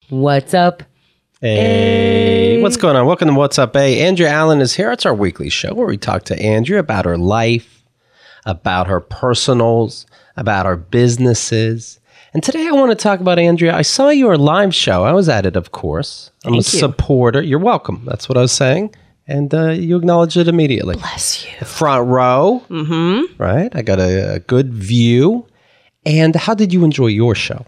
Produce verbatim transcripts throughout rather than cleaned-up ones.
What's up? Hey, what's going on? Welcome to What's Up, A. Andrea Allen is here. It's our weekly show where we talk to Andrea about her life, about her personals, about her businesses. And today I want to talk about, Andrea, I saw your live show. I was at it, of course. I'm Thank a you. supporter. You're welcome. That's what I was saying. And uh, you acknowledged it immediately. Bless you. The front row. Mm-hmm. Right? I got a, a good view. And how did you enjoy your show?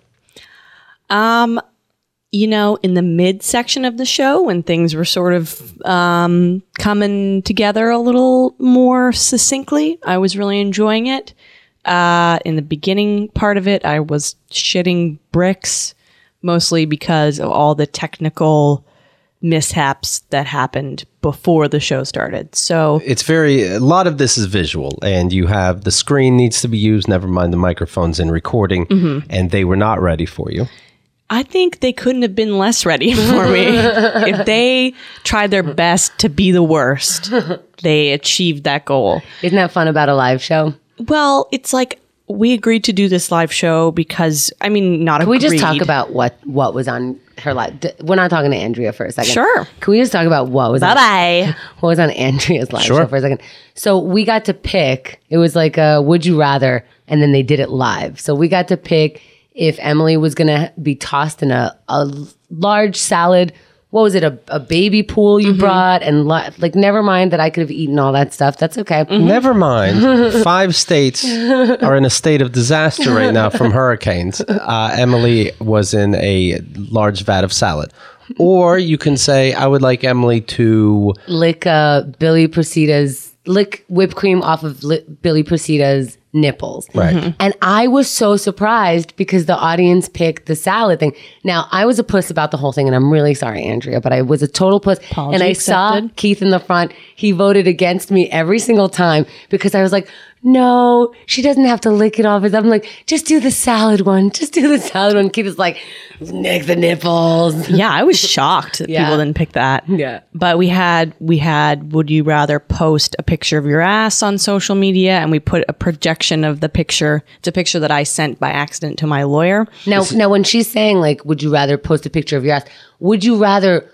Um, you know, in the mid section of the show, when things were sort of um, coming together a little more succinctly, I was really enjoying it. Uh, in the beginning part of it, I was shitting bricks, mostly because of all the technical mishaps that happened before the show started. So it's very, a lot of this is visual, and you have the screen needs to be used, never mind the microphones in recording, mm-hmm. and they were not ready for you. I think they couldn't have been less ready for me. If they tried their best to be the worst, they achieved that goal. Isn't that fun about a live show? Well, it's like we agreed to do this live show because, I mean, not Can agreed. we just talk about what, what was on her live? D- We're not talking to Andrea for a second. Sure. Can we just talk about what was Bye-bye. on, what was on Andrea's live Sure. show for a second? So we got to pick. It was like a would you rather, and then they did it live. So we got to pick if Emily was going to be tossed in a, a large salad. What was it? A, a baby pool you mm-hmm. brought? And li- like, never mind that I could have eaten all that stuff. That's okay. Mm-hmm. Never mind. Five states are in a state of disaster right now from hurricanes. Uh, Emily was in a large vat of salad. Or you can say, I would like Emily to lick uh, Billy Procita's, lick whipped cream off of li- Billy Procita's nipples. Right. Mm-hmm. And I was so surprised because the audience picked the salad thing. Now, I was a puss about the whole thing, and I'm really sorry, Andrea, but I was a total puss. Apology and I accepted. saw Keith in the front. He voted against me every single time because I was like, no, she doesn't have to lick it off. I'm like, just do the salad one. Just do the salad one. Keith is like, nick the nipples. Yeah, I was shocked that Yeah. people didn't pick that. Yeah. But we had, we had, would you rather post a picture of your ass on social media? And we put a projection of the picture. It's a picture that I sent by accident to my lawyer. Now, now, when she's saying, like, would you rather post a picture of your ass? Would you rather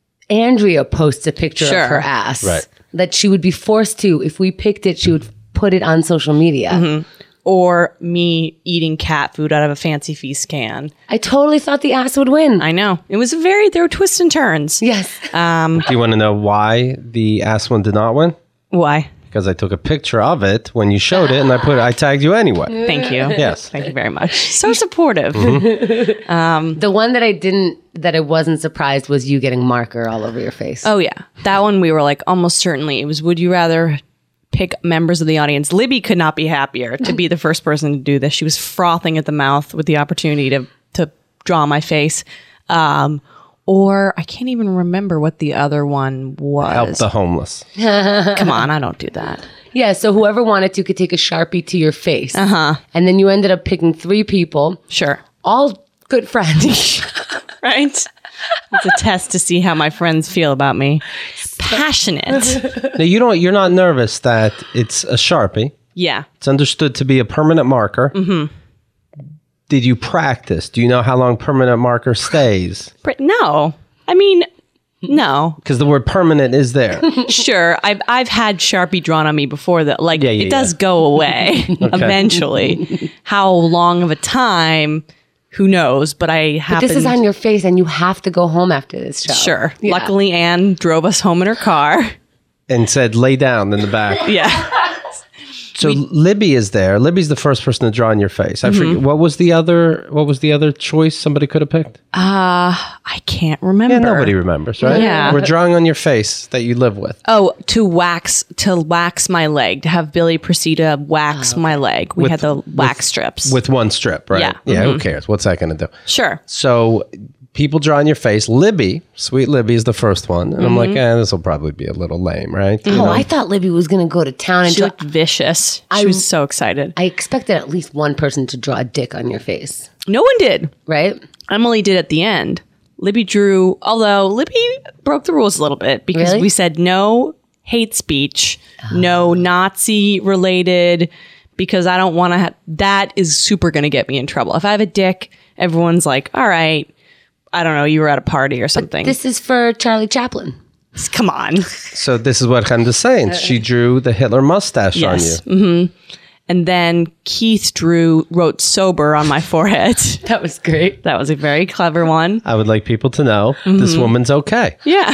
Andrea post a picture Sure. of her ass? Right. That she would be forced to. If we picked it, she would put it on social media. Mm-hmm. Or me eating cat food out of a Fancy Feast can. I totally thought the ass would win. I know. It was a very, there were twists and turns. yes. Um, Do you want to know why the ass one did not win? why? Because I took a picture of it when you showed it, and I put I tagged you anyway. Thank you. Yes. Thank you very much. So supportive. The one that I didn't, that I wasn't surprised was you getting marker all over your face. Oh, yeah. That one we were like, almost certainly. It was, would you rather pick members of the audience? Libby could not be happier to be the first person to do this. She was frothing at the mouth with the opportunity to, to draw my face. Um, or I can't even remember what the other one was. Help the homeless. Come on, I don't do that. Yeah, so whoever wanted to could take a Sharpie to your face. Uh-huh. And then you ended up picking three people, Sure. all good friends. Right? It's a test to see how my friends feel about me. Passionate. Now, you don't. You're not nervous that it's a Sharpie. Yeah. It's understood to be a permanent marker. Mm-hmm. Did you practice? Do you know how long permanent marker stays? But no. I mean, no. Because the word permanent is there. Sure. I've I've had Sharpie drawn on me before that like Yeah, yeah, it does yeah. go away eventually. How long of a time? Who knows? But I But happened. this is on your face, and you have to go home after this show. Sure. Yeah. Luckily, Anne drove us home in her car. And said, lay down in the back. Yeah. So Libby is there. Libby's the first person to draw in your face. I Mm-hmm. forget what was the other. What was the other choice somebody could have picked? Uh, I can't remember. Yeah, nobody remembers, right? Yeah. We're drawing on your face that you live with. Oh, to wax to wax my leg, to have Billy Procida wax my leg. We With- had the wax strips. With one strip, right? Yeah. Yeah, who cares? What's that going to do? Sure. So people draw on your face. Libby, sweet Libby is the first one. And I'm like, Mm-hmm. eh, this will probably be a little lame, right? You Oh, know? I thought Libby was going to go to town and She draw. looked vicious. She I- was so excited. I expected at least one person to draw a dick on your face, No one did. right? Emily did at the end. Libby drew, although Libby broke the rules a little bit because Really? we said no hate speech, no Nazi related, because I don't want to, ha- that is super going to get me in trouble. If I have a dick, everyone's like, all right, I don't know, you were at a party or something. This is for Charlie Chaplin. Come on. So this is what Chemda's saying. She drew the Hitler mustache Yes. on you. Mm-hmm. And then Keith drew, wrote sober on my forehead. That was great. That was a very clever one. I would like people to know this woman's okay.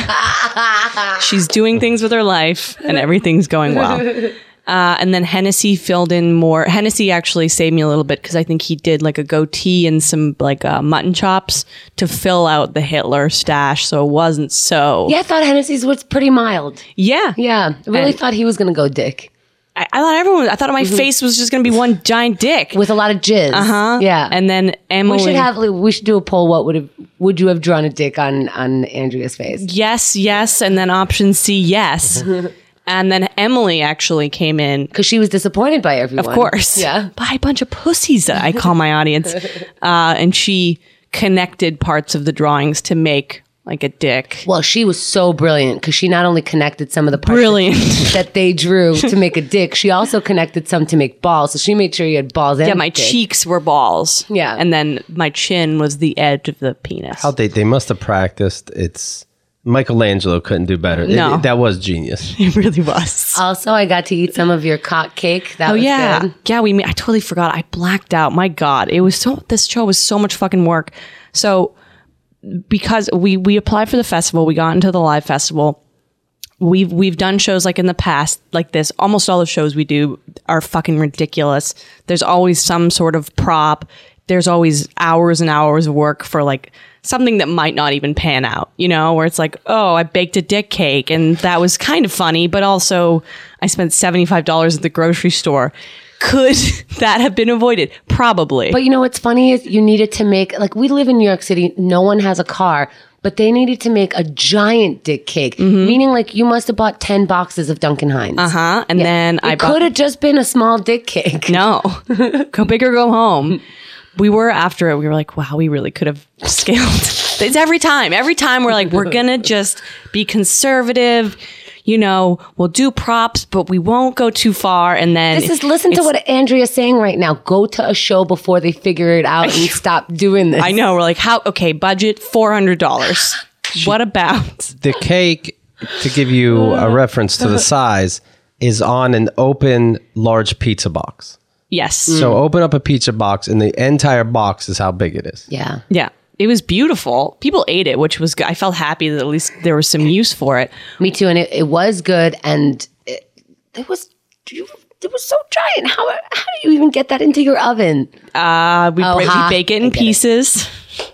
Yeah. She's doing things with her life and everything's going well. Uh, and then Hennessy filled in more. Hennessy actually saved me a little bit because I think he did like a goatee and some like uh, mutton chops to fill out the Hitler stash. So it wasn't so. Yeah, I thought Hennessy's was pretty mild. Yeah. Yeah, I really And- thought he was going to go dick. I, I thought everyone, I thought my face was just going to be one giant dick. With a lot of jizz. Uh-huh. Yeah. And then Emily. we should have, we should do a poll. What would have, would you have drawn a dick on, on Andrea's face? Yes, yes. And then option C, yes. And then Emily actually came in. Because she was disappointed by everyone. Of course. Yeah. By a bunch of pussies that I call my audience. Uh, and she connected parts of the drawings to make like a dick. Well, she was so brilliant because she not only connected some of the parts Brilliant. that, that they drew to make a dick, she also connected some to make balls. So she made sure you had balls and Yeah, my dick. cheeks were balls. Yeah. And then my chin was the edge of the penis. How they, they must have practiced. It's Michelangelo couldn't do better. It- No. it- that was genius. It really was. Also, I got to eat some of your cock cake. That Oh was yeah, good. yeah. We, ma- I totally forgot. I blacked out. My God, it was so. This show was so much fucking work. So because we we applied for the festival, we got into the live festival. We've we've done shows like in the past like this. Almost all the shows we do are fucking ridiculous. There's always some sort of prop. There's always hours and hours of work for like something that might not even pan out, you know, where it's like, oh, I baked a dick cake and that was kind of funny, but also I spent seventy-five dollars at the grocery store. Could that have been avoided? Probably. But you know what's funny is you needed to make, like, we live in New York City, no one has a car, but they needed to make a giant dick cake, meaning like you must have bought ten boxes of Duncan Hines. uh huh. And then I It bought. could have just been a small dick cake. No, go big or go home. We were after it. We were like, wow, we really could have scaled. It's every time. Every time we're like, we're gonna just be conservative. You know, we'll do props, but we won't go too far. And then This is, listen to what Andrea's saying right now. Go to a show before they figure it out and stop doing this. I know. We're like, how? Okay, budget four hundred dollars. What about? The cake, to give you a reference to the size, is on an open large pizza box. Yes. So open up a pizza box, and the entire box is how big it is. Yeah. Yeah. It was beautiful. People ate it, which was good. I felt happy that at least there was some use for it. Me too. And it, it was good. And it, it was, you, it was so giant. How, how do you even get that into your oven? Uh, we, Oh, break, ha. we bake it I in get it. pieces.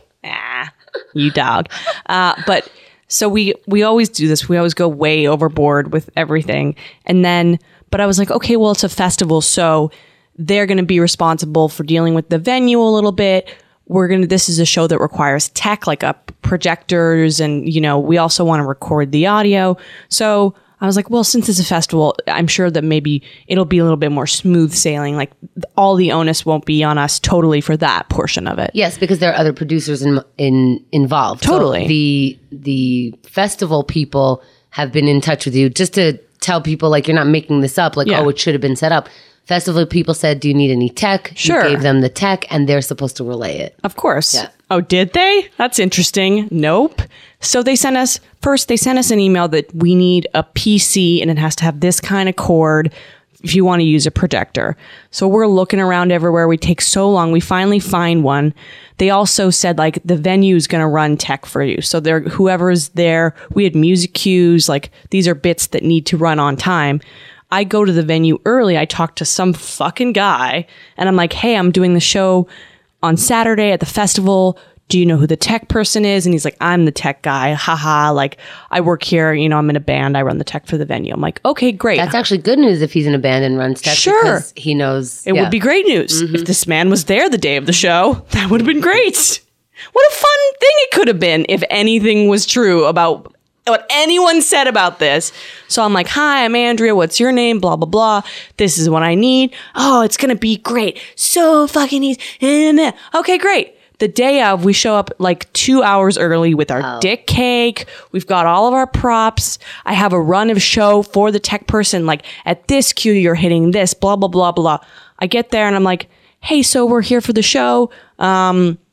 ah, you dog. Uh, but so we we always do this. We always go way overboard with everything. And then, but I was like, okay, well, it's a festival, so they're going to be responsible for dealing with the venue a little bit. We're going to, this is a show that requires tech, like a projectors. And, you know, we also want to record the audio. So I was like, well, since it's a festival, I'm sure that maybe it'll be a little bit more smooth sailing. Like all the onus won't be on us totally for that portion of it. Yes, because there are other producers in, in involved. So Totally. the the festival people have been in touch with you just to tell people like you're not making this up. Like, Yeah. oh, it should have been set up. Festival people said, "Do you need any tech?" Sure. You gave them the tech, and they're supposed to relay it. Of course. Yeah. Oh, did they? That's interesting. Nope. So they sent us, first they sent us an email that we need a P C and it has to have this kind of cord if you want to use a projector. So we're looking around everywhere. We take so long. We finally find one. They also said like the venue is going to run tech for you. So there, whoever's there, we had music cues. Like these are bits that need to run on time. I go to the venue early. I talk to some fucking guy and I'm like, hey, I'm doing the show on Saturday at the festival. Do you know who the tech person is? And he's like, I'm the tech guy. Haha. Like I work here. You know, I'm in a band. I run the tech for the venue. I'm like, okay, great. That's actually good news if he's in a band and runs tech. Sure. Because he knows. It yeah. would be great news if this man was there the day of the show. That would have been great. What a fun thing it could have been if anything was true about what anyone said about this. So I'm like, hi, I'm Andrea. What's your name? Blah, blah, blah. This is what I need. Oh, it's going to be great. So fucking easy. Okay, great. The day of, we show up like two hours early with our dick cake. We've got all of our props. I have a run of show for the tech person. Like at this cue, you're hitting this, blah, blah, blah, blah. I get there and I'm like, hey, so we're here for the show. Um,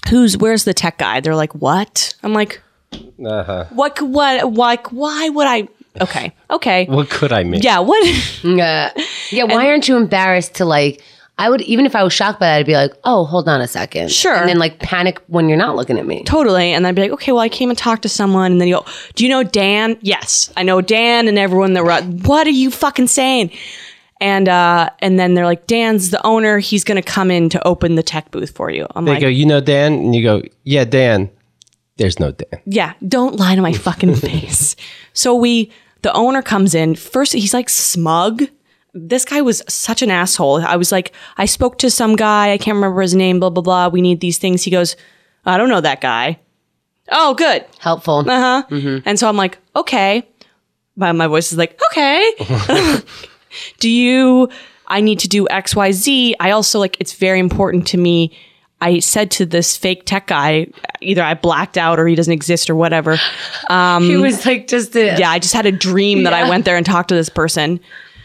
who's, where's the tech guy? They're like, what? I'm like, Uh-huh. what, what, like, why would I? Okay. Okay. What could I mean? Yeah. What? Yeah. Yeah. Why aren't you embarrassed to like, I would, even if I was shocked by that, I'd be like, oh, hold on a second. Sure. And then like panic when you're not looking at me. Totally. And I'd be like, okay, well, I came and talked to someone. And then you go, do you know Dan? Yes, I know Dan and everyone that were, what are you fucking saying? And uh, and then they're like, Dan's the owner. He's going to come in to open the tech booth for you. I'm They like, go, you know Dan? And you go, yeah, Dan. There's no Dan. yeah, don't lie to my fucking face. So we, the owner comes in. First, he's like smug. This guy was such an asshole. I was like, I spoke to some guy. I can't remember his name, blah, blah, blah. We need these things. He goes, I don't know that guy. Oh, good. Helpful. Uh-huh. Mm-hmm. And so I'm like, okay. My, my voice is like, okay. Do you, I need to do X, Y, Z. I also like, it's very important to me. I said to this fake tech guy, either I blacked out or he doesn't exist or whatever. Um, he was like just a, yeah, I just had a dream that I went there and talked to this person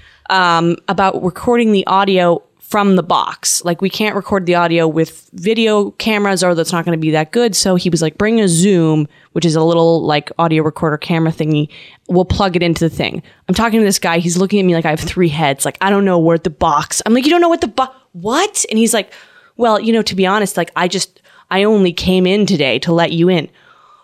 um, about recording the audio from the box. Like we can't record the audio with video cameras or that's not going to be that good. So he was like, bring a Zoom, which is a little like audio recorder camera thingy. We'll plug it into the thing. I'm talking to this guy. He's looking at me like I have three heads. Like, I don't know where the box. I'm like, you don't know what the box, what? And he's like, well, you know, to be honest, like I just, I only came in today to let you in.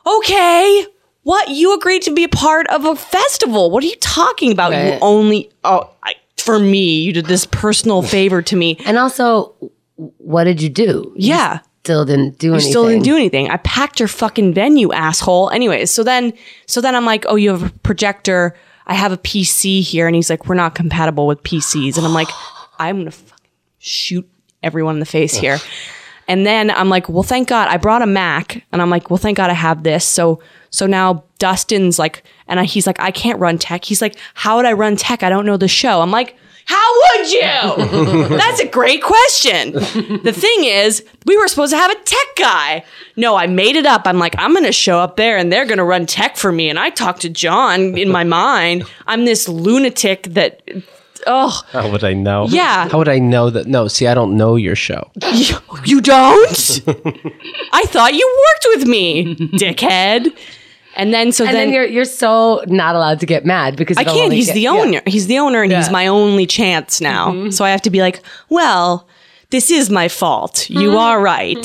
Okay. What? You agreed to be a part of a festival. What are you talking about? Right. You only, oh, I, for me, you did this personal favor to me. and also, what did you do? You Yeah. still didn't do You anything. still didn't do anything. I packed your fucking venue, asshole. Anyways, so then, so then I'm like, oh, you have a projector. I have a P C here. And he's like, we're not compatible with P Cs. And I'm like, I'm going to fucking shoot everyone in the face here. And then I'm like, well, thank God I brought a Mac. And I'm like, well, thank God I have this. So, so now Dustin's like, and I, he's like, I can't run tech. He's like, how would I run tech? I don't know the show. I'm like, how would you? That's a great question. The thing is, we were supposed to have a tech guy. No, I made it up. I'm like, I'm going to show up there and they're going to run tech for me. And I talked to John in my mind. I'm this lunatic that, oh. How would I know? Yeah. How would I know that? No, see, I don't know your show. You, you don't? I thought you worked with me, dickhead. And then so And then, then, you're you're so not allowed to get mad because I it'll can't. only He's get- the yeah. owner. He's the owner, and he's Yeah. my only chance now. So I have to be like, well, this is my fault. You are right.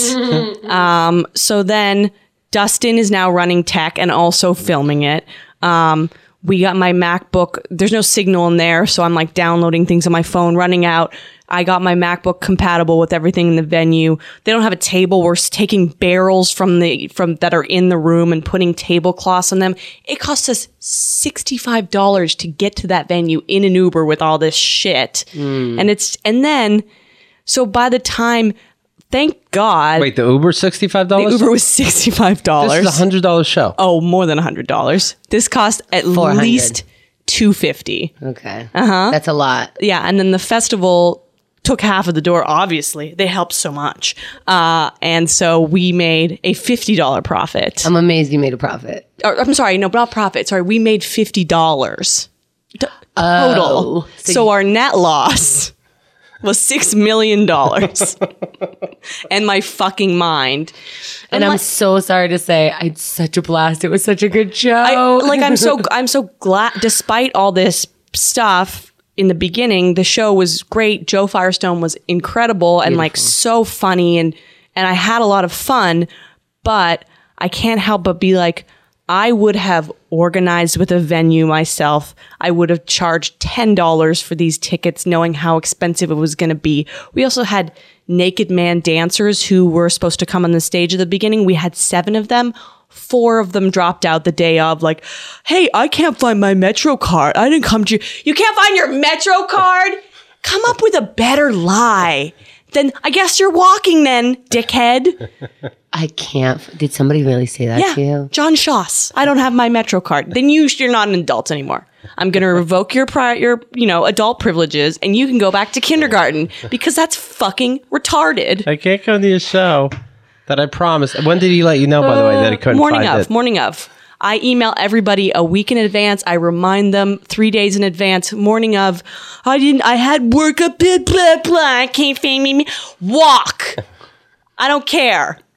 um, so then Dustin is now running tech and also filming it. Um, we got my MacBook. There's no signal in there, so I'm like downloading things on my phone, running out. I got my MacBook compatible with everything in the venue. They don't have a table. We're taking barrels from the from that are in the room and putting tablecloths on them. It cost us sixty-five dollars to get to that venue in an Uber with all this shit. And it's and then so by the time, thank God, Wait, the Uber sixty-five the dollars? Uber was sixty-five This dollars. is a hundred dollar show. Oh, more than one hundred dollars. This cost at four hundred. least two hundred fifty dollars. Okay. Uh-huh. That's a lot. Yeah, and then the festival took half of the door, obviously. They helped so much. Uh, and so we made a fifty dollars profit. I'm amazed you made a profit. Or, I'm sorry, no, not profit. Sorry, we made fifty dollars t- total. Oh, so so you- our net loss was six million dollars. And my fucking mind. And I'm like- so sorry to say, I had such a blast. It was such a good show. I, like I'm so I'm so glad. Despite all this stuff in the beginning, the show was great. Joe Firestone was incredible and like so funny, and and I had a lot of fun. But I can't help but be like, I would have organized with a venue myself. I would have charged ten dollars for these tickets, knowing how expensive it was going to be. We also had naked man dancers who were supposed to come on the stage at the beginning. We had seven of them. Four of them dropped out the day of, like, hey, I can't find my Metro card. I didn't come to you. You can't find your Metro card? Come up with a better lie. Then I guess you're walking then, dickhead. I can't. Did somebody really say that Yeah, to you? John Shoss. I don't have my Metro card. Then you, you're not an adult anymore. I'm going to revoke your prior, your, you know, adult privileges, and you can go back to kindergarten because that's fucking retarded. I can't come to your show that I promised. When did he let you know, by the way, that he couldn't morning find of, it? morning of. I email everybody a week in advance. I remind them three days in advance. Morning of, I didn't. I had work up. Blah blah blah. I can't find me. Walk. I don't care.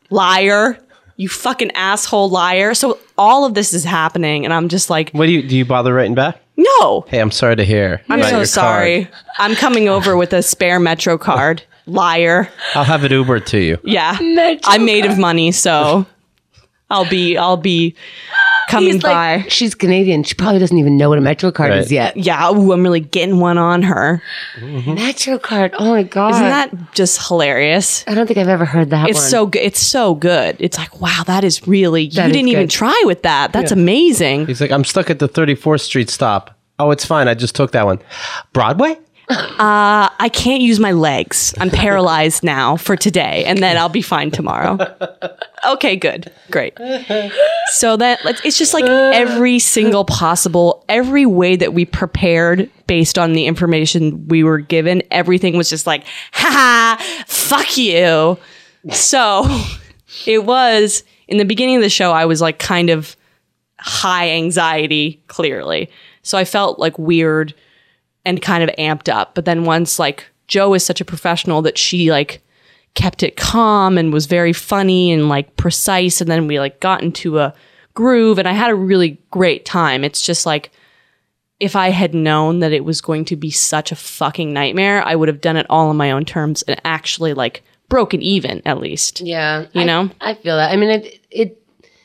liar. You fucking asshole liar. So all of this is happening, and I'm just like, What do you do? You bother writing back? no. Hey, I'm sorry to hear. I'm about so your sorry. card. I'm coming over with a spare Metro card. Liar. I'll have it Ubered to you. Yeah. Metro I'm made of money, so I'll be I'll be coming He's by. like, she's Canadian. She probably doesn't even know what a Metro card Right. is yet. Yeah, ooh, I'm really getting one on her. Metro card. Oh my god. Isn't that just hilarious? I don't think I've ever heard that It's one. so good. It's so good. It's like, wow, that is really. That you is didn't even good. try with that. That's amazing. He's like, I'm stuck at the thirty-fourth Street stop. Oh, it's fine. I just took that one. Broadway? Uh, I can't use my legs. I'm paralyzed now for today, and then I'll be fine tomorrow. Okay, good, great. So that like, it's just like every single possible, every way that we prepared based on the information we were given. Everything was just like, ha ha, fuck you. So it was in the beginning of the show. I was like kind of high anxiety, clearly. So I felt like weird and kind of amped up. But then once like Jo is such a professional that she like kept it calm and was very funny and like precise. And then we like got into a groove and I had a really great time. It's just like, if I had known that it was going to be such a fucking nightmare, I would have done it all on my own terms and actually like broken even at least. Yeah. You I, know? I feel that. I mean, it, it,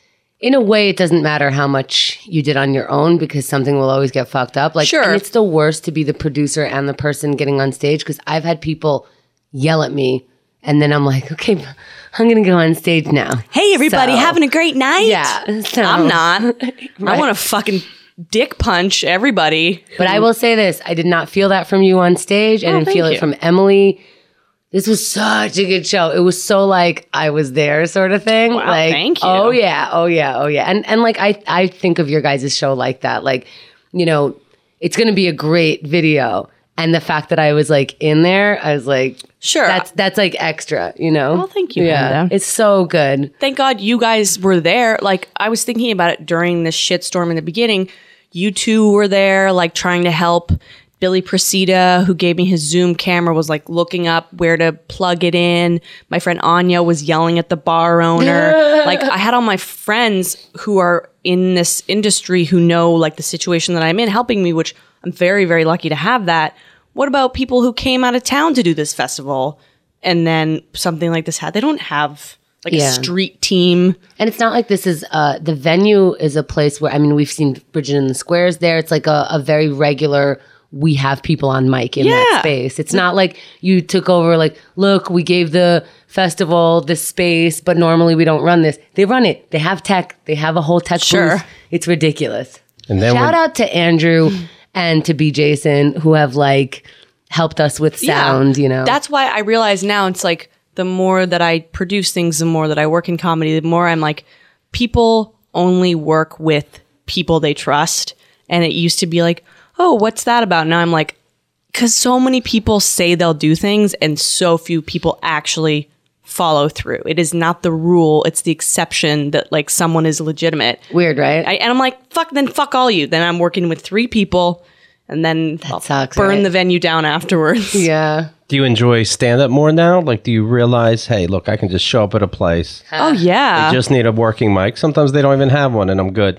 in a way, it doesn't matter how much you did on your own because something will always get fucked up. Like, Sure. and it's the worst to be the producer and the person getting on stage because I've had people yell at me and then I'm like, okay, I'm going to go on stage now. Hey, everybody, So- having a great night? Yeah. So, I'm not. I Right. want to fucking dick punch everybody. But I will say this I did not feel that from you on stage. I Oh, didn't thank feel you. it from Emily. This was such a good show. It was so like I was there sort of thing. Wow, like, thank you. Oh yeah, oh yeah, oh yeah. And and like I I think of your guys' show like that. Like, you know, it's gonna be a great video. And the fact that I was like in there, I was like, Sure. that's that's like extra, you know? Well, thank you, Yeah. Brenda. It's so good. Thank God you guys were there. Like, I was thinking about it during this shitstorm in the beginning. You two were there, like, trying to help. Billy Procida, who gave me his Zoom camera, was like looking up where to plug it in. My friend Anya was yelling at the bar owner. Like, I had all my friends who are in this industry who know like the situation that I'm in helping me, which I'm very, very lucky to have that. What about people who came out of town to do this festival and then something like this had? They don't have like Yeah. a street team. And it's not like this is uh the venue is a place where I mean we've seen Bridget in the Squares there. It's like a, a very regular we have people on mic in that Yeah. space. It's not like you took over like, look, we gave the festival this space, but normally we don't run this. They run it. They have tech. They have a whole tech Sure. booth. It's ridiculous. And then Shout when- out to Andrew and to B. Jason who have like helped us with sound, you know. That's why I realize now it's like the more that I produce things, the more that I work in comedy, the more I'm like, people only work with people they trust. And it used to be like, oh, what's that about? Now I'm like, because so many people say they'll do things and so few people actually follow through. It is not the rule. It's the exception that like someone is legitimate. Weird, right? I, and I'm like, fuck, then fuck all you. Then I'm working with three people and then I'll sucks, burn right? the venue down afterwards. yeah. Do you enjoy stand up more now? Like, do you realize, hey, look, I can just show up at a place. Oh, yeah. I just need a working mic. Sometimes they don't even have one, and I'm good.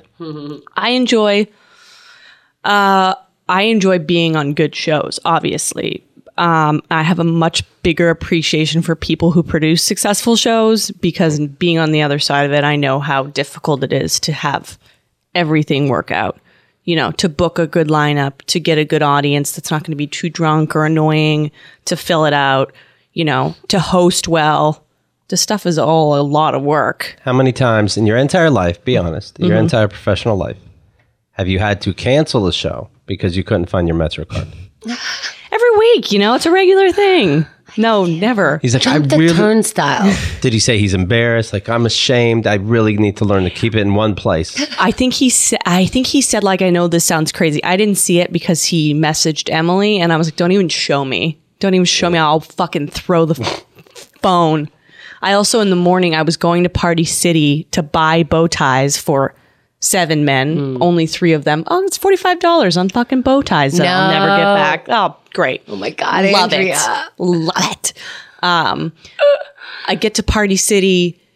I enjoy uh I enjoy being on good shows, obviously. Um, I have a much bigger appreciation for people who produce successful shows because being on the other side of it, I know how difficult it is to have everything work out. You know, to book a good lineup, to get a good audience that's not going to be too drunk or annoying, to fill it out, you know, to host well. This stuff is all a lot of work. How many times in your entire life, be honest, your entire professional life, have you had to cancel a show because you couldn't find your Metro card? Every week, you know, it's a regular thing. No, never. He's like, Jump I the really. turnstile. Did he say he's embarrassed? Like, I'm ashamed. I really need to learn to keep it in one place. I think he said. I think he said like, I know this sounds crazy. I didn't see it because he messaged Emily, and I was like, don't even show me. Don't even show me. I'll fucking throw the f- phone. I also in the morning I was going to Party City to buy bow ties for seven men. Only three of them. Oh, it's forty five dollars on fucking bow ties that I'll never get No. back. Oh, great. Oh my God, Love Andrea. it. Love it. Um, I get to Party City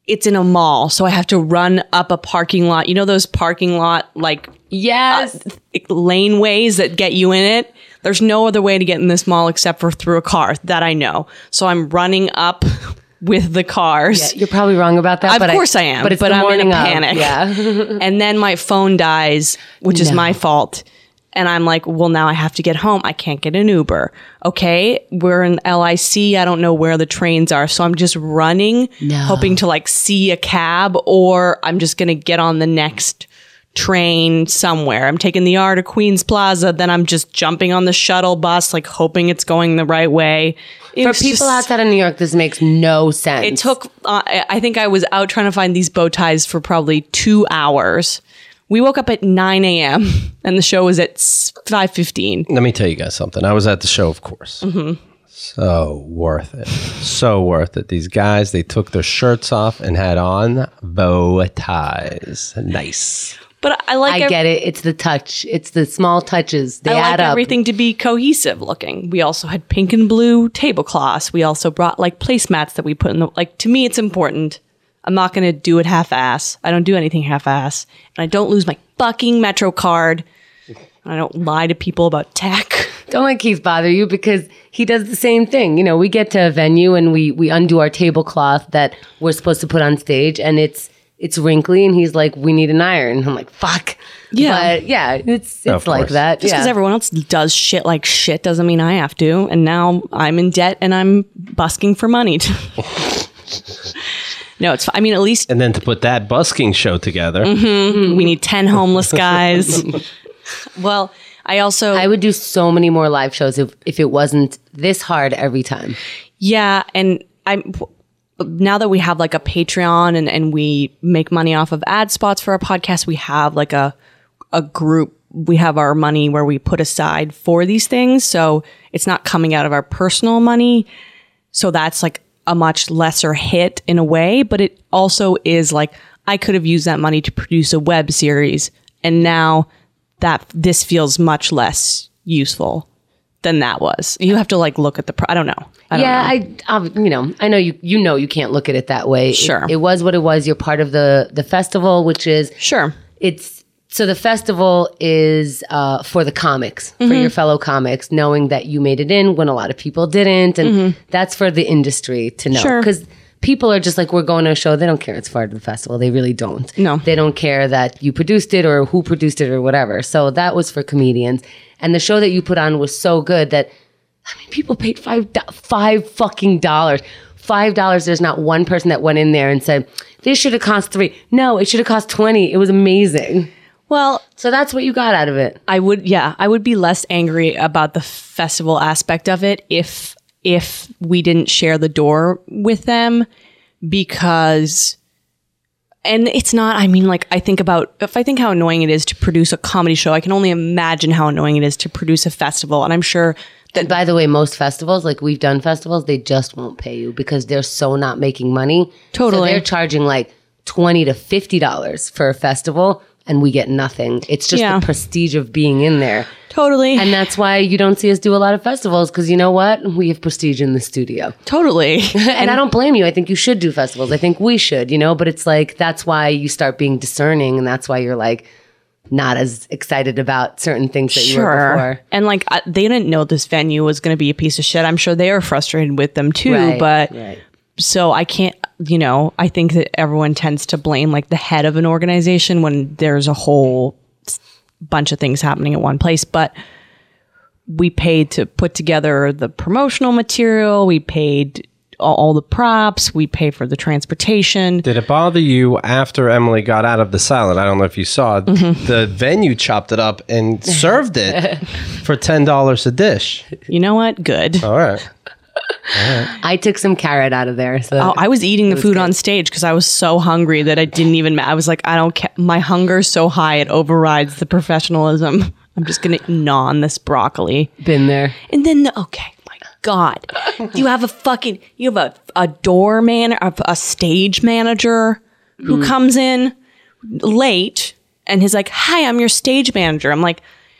it's in a mall, so I have to run up a parking lot. You know those parking lot like Yes. uh, laneways that get you in it? There's no other way to get in this mall except for through a car that I know. So I'm running up with the cars. Yeah, you're probably wrong about that. Of but course I, am. But it's but the I'm in morning a of. panic. Yeah. And then my phone dies, which is No. my fault. And I'm like, well, now I have to get home. I can't get an Uber. Okay, we're in L I C. I don't know where the trains are. So I'm just running, No. hoping to like see a cab, or I'm just going to get on the next train somewhere. I'm taking the R to Queens Plaza. Then I'm just jumping on the shuttle bus, like hoping it's going the right way. It For was people just- outside of New York, this makes no sense. It took, uh, I I think I was out trying to find these bow ties for probably two hours. We woke up at nine a.m. and the show was at five fifteen. Let me tell you guys something. I was at the show, of course. Mm-hmm. So worth it. So worth it. These guys, they took their shirts off and had on bow ties. Nice. But I like I ev- get it. It's the touch. It's the small touches. They I add like up. everything to be cohesive looking. We also had pink and blue tablecloths. We also brought like placemats that we put in the, like, to me, it's important. I'm not going to do it half-ass. I don't do anything half-ass. And I don't lose my fucking Metro card. I don't lie to people about tech. Don't let Keith bother you because he does the same thing. You know, we get to a venue and we we undo our tablecloth that we're supposed to put on stage, and it's it's wrinkly, and he's like, "We need an iron." I'm like, "Fuck." Yeah. But yeah, it's Of it's like course. that. Just because yeah. everyone else does shit like shit doesn't mean I have to. And now I'm in debt and I'm busking for money. No, it's. fi- I mean, at least And then to put that busking show together, we need ten homeless guys. Well, I also I would do so many more live shows if if it wasn't this hard every time. yeah, and I'm now that we have like a Patreon and and we make money off of ad spots for our podcast, we have like a a group. We have our money where we put aside for these things, so it's not coming out of our personal money. So that's like a much lesser hit in a way, but it also is like I could have used that money to produce a web series, and now that this feels much less useful than that was. You have to like look at the. Pro- I don't know. I don't yeah, know. I, I, you know, I know you, you know, you can't look at it that way. It- Sure. it, was what it was. You're part of the the festival, which is Sure. it's so the festival is uh, for the comics, Mm-hmm. for your fellow comics, knowing that you made it in when a lot of people didn't, and that's for the industry to know. Mm-hmm. Sure. Because people are just like, we're going to a show. They don't care it's part of the festival. They really don't. No. They don't care that you produced it or who produced it or whatever. So that was for comedians. And the show that you put on was so good that, I mean, people paid five, do- five fucking dollars. Five dollars. There's not one person that went in there and said, this should have cost three. No, it should have cost twenty. It was amazing. Well, So that's what you got out of it. I would, yeah, I would be less angry about the festival aspect of it if if we didn't share the door with them, because, and it's not. I mean, like I think about if I think how annoying it is to produce a comedy show, I can only imagine how annoying it is to produce a festival, and I'm sure that And by the way, most festivals, like we've done festivals, they just won't pay you because they're so not making money. Totally. So they're charging like twenty to fifty dollars for a festival, and we get nothing. It's just Yeah. the prestige of being in there. totally, And that's why you don't see us do a lot of festivals, because you know what? We have prestige in the studio. totally, And I don't blame you. I think you should do festivals. I think we should, you know, but it's like that's why you start being discerning, and that's why you're like not as excited about certain things that you were before. And like I, they didn't know this venue was going to be a piece of shit. I'm sure they are frustrated with them too, Right, but right. so I can't, you know, I think that everyone tends to blame like the head of an organization when there's a whole s- bunch of things happening at one place. But we paid to put together the promotional material. We paid all, all the props. We pay for the transportation. did it bother you after Emily got out of the silent? I don't know if you saw it. Mm-hmm. The venue chopped it up and served it for ten dollars a dish. You know what? Good. All right. I took some carrot out of there. So Oh, I was eating the food on stage because I was so hungry that I didn't even. ma- I was like, I don't care. My hunger's so high it overrides the professionalism. I'm just gonna gnaw on this broccoli. been there. And then, the, okay, my God, you have a fucking, you have a a door man, a, a stage manager who comes in late and he's like, "Hi, I'm your stage manager." I'm like,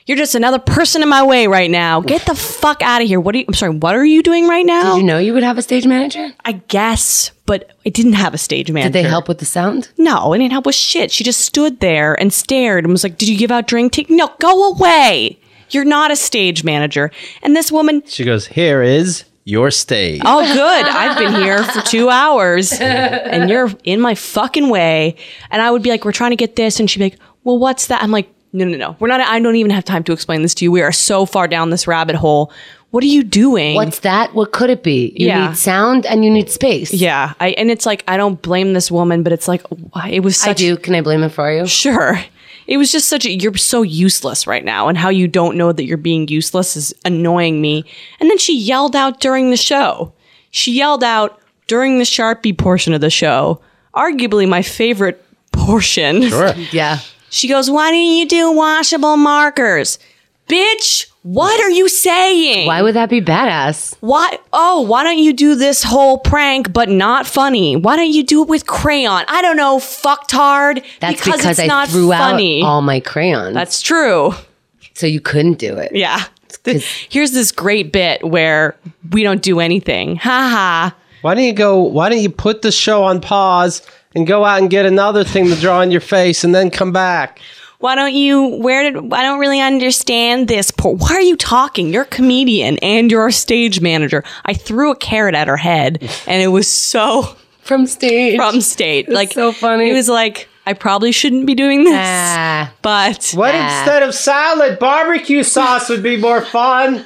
You're just another person in my way right now. Get the fuck out of here. What are you, I'm sorry, what are you doing right now? Did you know you would have a stage manager? I guess, but I didn't have a stage manager. Did they help with the sound? No, it didn't help with shit. She just stood there and stared and was like, did you give out drink tea? No, go away. You're not a stage manager. And this woman, She goes, here is your stage. oh, good. I've been here for two hours and you're in my fucking way. And I would be like, we're trying to get this. And she'd be like, well, what's that? I'm like, no, no, no. We're not, I don't even have time to explain this to you. We are so far down this rabbit hole. What are you doing? What's that? What could it be? You Yeah. need sound and you need space. yeah. I, and it's like, I don't blame this woman, but it's like, why- it was I such do. Can I blame it for you? Sure. It was just such a, you're so useless right now. And how you don't know that you're being useless is annoying me. And then she yelled out during the show. She yelled out during the Sharpie portion of the show, arguably my favorite portion. Sure. Yeah. She goes, why don't you do washable markers? Bitch, what are you saying? Why would that be badass? Why? Oh, why don't you do this whole prank but not funny? Why don't you do it with crayon? I don't know, fucktard. That's because, because, it's I not threw funny. out all my crayons. That's true. so you couldn't do it. Yeah. Here's this great bit where we don't do anything. Ha ha. Why don't you go, why don't you put the show on pause and go out and get another thing to draw on your face and then come back? Why don't you, where did, I don't really understand this. Poor, why are you talking? You're a comedian and you're a stage manager. I threw a carrot at her head and it was so From stage. from state. Like, so funny. It was like, I probably shouldn't be doing this. Ah. But What Ah. instead of salad, barbecue sauce would be more fun.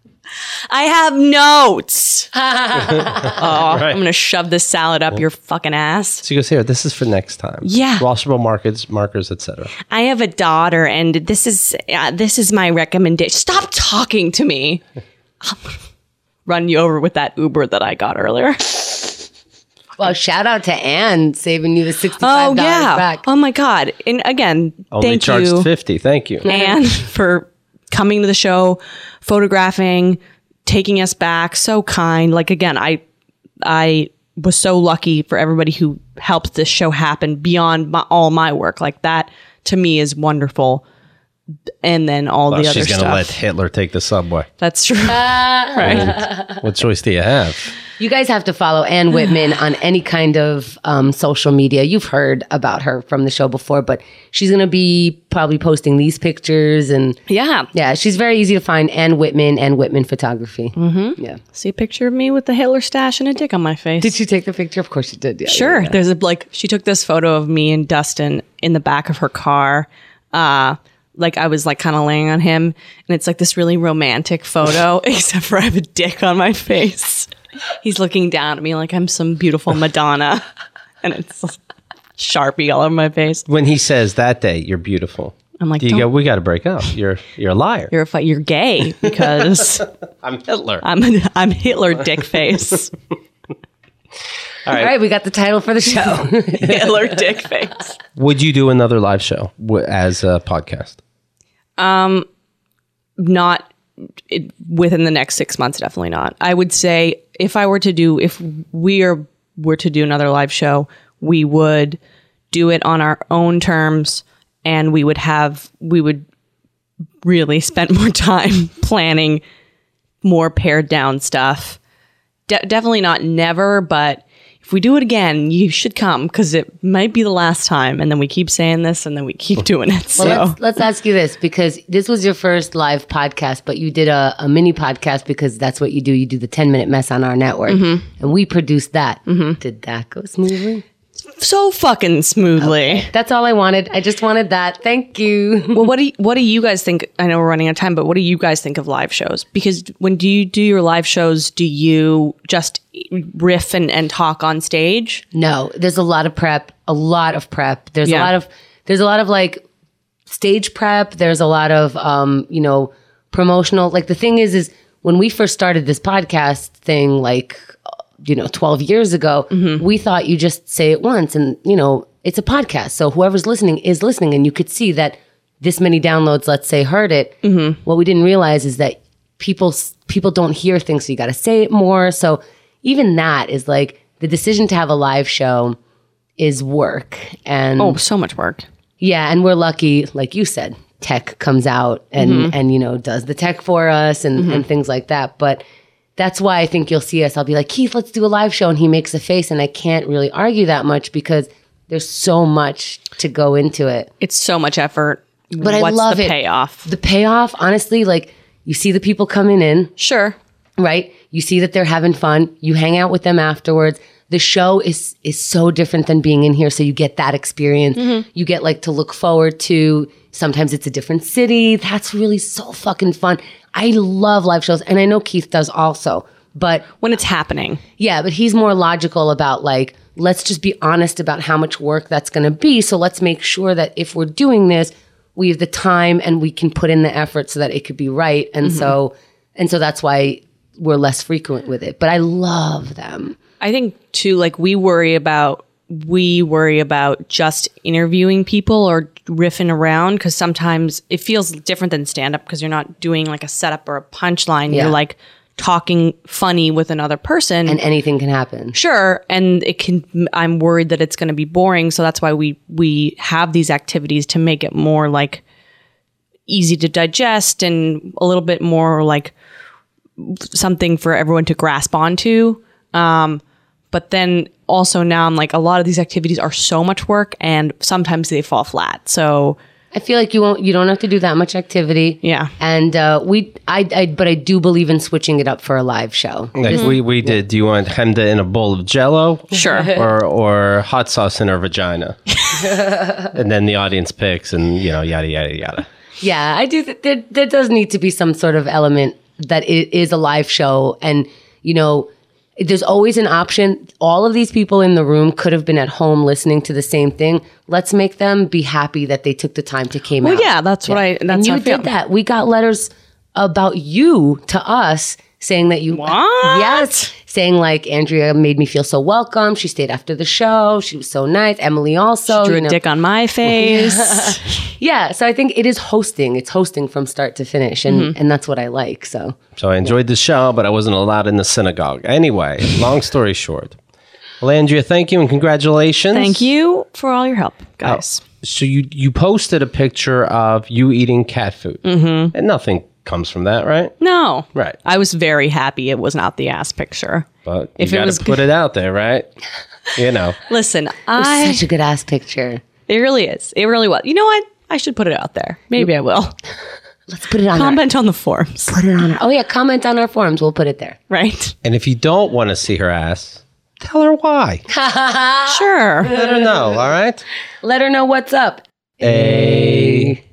I have notes. oh, I'm going to shove this salad up your fucking ass. She goes, here, this is for next time. Yeah. Washable markers, markers, et cetera. I have a daughter, and this is uh, this is my recommendation. Stop talking to me. I'll run you over with that Uber that I got earlier. Well, shout out to Anne saving you the sixty-five Oh dollars yeah. back. Oh my god. And again, Only thank charged you, fifty. Thank you. Anne, for coming to the show, photographing, taking us back. So kind. Like again, I I was so lucky for everybody who helped this show happen beyond my, all my work. Like that to me is wonderful. And then all Well, the other she's going stuff. to let Hitler take the subway. That's true. right. What choice do you have? You guys have to follow Ann Whitman on any kind of um, social media. You've heard about her from the show before, but she's going to be probably posting these pictures. And Yeah. yeah, she's very easy to find. Ann Whitman and Whitman Photography. Mm-hmm. Yeah. See a picture of me with the Hitler stash and a dick on my face. Did she take the picture? Of course she did. Yeah, Sure. yeah, yeah. There's a like she took this photo of me and Dustin in the back of her car. Uh like I was like kind of laying on him, and it's like this really romantic photo, except for I have a dick on my face. He's looking down at me like I'm some beautiful Madonna, and it's Sharpie all over my face. When he says that day, you're beautiful. I'm like, do you don't- go, we got to break up. You're you're a liar. You're a fi- you're gay because I'm Hitler. I'm I'm Hitler dick face. All right, we got the title for the show. Hitler dick face. Would you do another live show w- as a podcast? Not it, within the next six months, definitely not. I would say if I were to do, if we are were to do another live show, we would do it on our own terms, and we would have we would really spend more time planning more pared down stuff. De- definitely not never, but if we do it again, you should come because it might be the last time. And then we keep saying this, and then we keep doing it. So. Well, let's, let's ask you this, because this was your first live podcast, but you did a, a mini podcast because that's what you do. You do the ten minute mess on our network, Mm-hmm. and we produced that. Did that go smoothly? so fucking smoothly. That's all I wanted. I just wanted that. Thank you. Well, what do you, what do you guys think? I know we're running out of time, but what do you guys think of live shows? Because when do you do your live shows, do you just riff and, and talk on stage? No, there's a lot of prep, a lot of prep. There's Yeah. a lot of, there's a lot of like stage prep. There's a lot of, um, you know, promotional. Like the thing is, is when we first started this podcast thing, like, you know, twelve years ago, we thought you just say it once and, you know, it's a podcast. So whoever's listening is listening. And you could see that this many downloads, let's say, heard it. What we didn't realize is that people, people don't hear things. So you got to say it more. So even that is like the decision to have a live show is work. And Oh, so much work. yeah, and we're lucky, like you said, tech comes out and, Mm-hmm. and, you know, does the tech for us and, Mm-hmm. and things like that. But that's why I think you'll see us. I'll be like, Keith, let's do a live show. And he makes a face. And I can't really argue that much because there's so much to go into it. It's so much effort. But I What's love the it. payoff? The payoff, honestly, like you see the people coming in, Sure. right? You see that they're having fun. You hang out with them afterwards. The show is is so different than being in here. So you get that experience. Mm-hmm. You get like to look forward to. Sometimes it's a different city. That's really so fucking fun. I love live shows. And I know Keith does also. But When it's happening. yeah, but he's more logical about like, let's just be honest about how much work that's going to be. So let's make sure that if we're doing this, we have the time and we can put in the effort so that it could be right. And so, and so that's why we're less frequent with it. But I love them. I think too, like we worry about we worry about just interviewing people or riffing around because sometimes it feels different than stand up because you're not doing like a setup or a punchline. Yeah. You're like talking funny with another person. And anything can happen. Sure, and it can. I'm worried that it's going to be boring, so that's why we we have these activities to make it more like easy to digest and a little bit more like something for everyone to grasp onto. Um, but then also now I'm like a lot of these activities are so much work, and sometimes they fall flat. So I feel like you won't, you don't have to do that much activity. Yeah. And uh, we, I, I, but I do believe in switching it up for a live show. Like we, we did. Do you want Hemda in a bowl of Jello? Sure. Or or hot sauce in her vagina? And then the audience picks, and you know, yada yada yada. Yeah, I do. Th- there, there does need to be some sort of element that it is a live show. And, you know, there's always an option. All of these people in the room could have been at home listening to the same thing. Let's make them be happy that they took the time to came Well, out. yeah, that's what I. That's and you how I feel. did that. We got letters about you to us saying that you. What? Yes. Saying like, Andrea made me feel so welcome. She stayed after the show. She was so nice. Emily also. Drew you a know. dick on my face. Yeah. So I think it is hosting. It's hosting from start to finish. And, Mm-hmm. and that's what I like. So. So I enjoyed the show, but I wasn't allowed in the synagogue. Anyway, long story short. Well, Andrea, thank you and congratulations. Thank you for all your help, guys. So you you posted a picture of you eating cat food, mm-hmm. and nothing comes from that, right? No. Right. I was very happy it was not the ass picture. But If you it got was to put it out there, right? You know. Listen, I Such a good ass picture. it really is. It really was. You know what? I should put it out there. Maybe I will. Let's put it on. Our, Comment on the forums. put it on. Our, oh yeah, comment on our forums. We'll put it there. Right? And if you don't want to see her ass, tell her why. Sure. Let her know, all right? Let her know what's up. Hey.